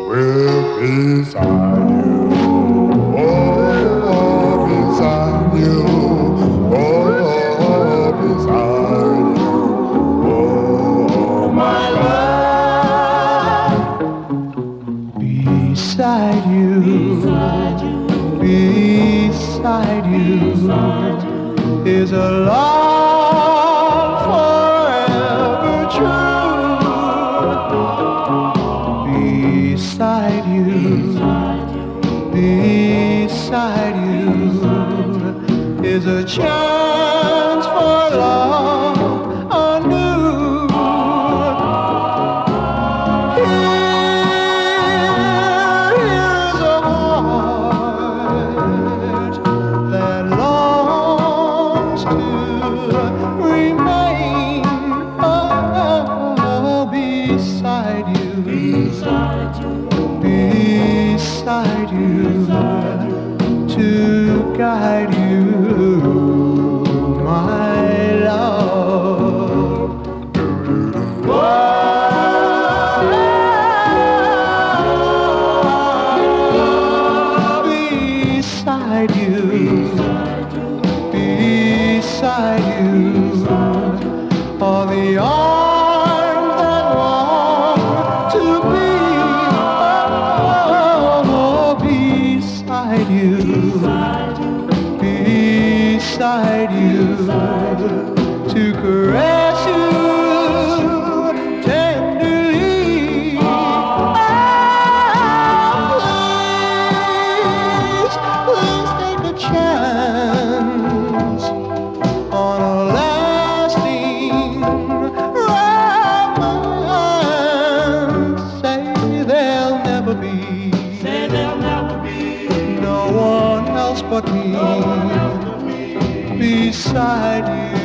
Well, beside you, oh, beside you, oh, beside you, oh, my love. Beside you, beside you is a love forever true. Beside you, beside you is a chance for love anew. Here's a heart that longs to remain beside you, beside you, to guide you, my love. Beside you, beside you are the arms that want to be. Oh, beside you, beside you to caress you tenderly. Please take a chance on a lasting romance. Say there'll never be no one else but me beside you.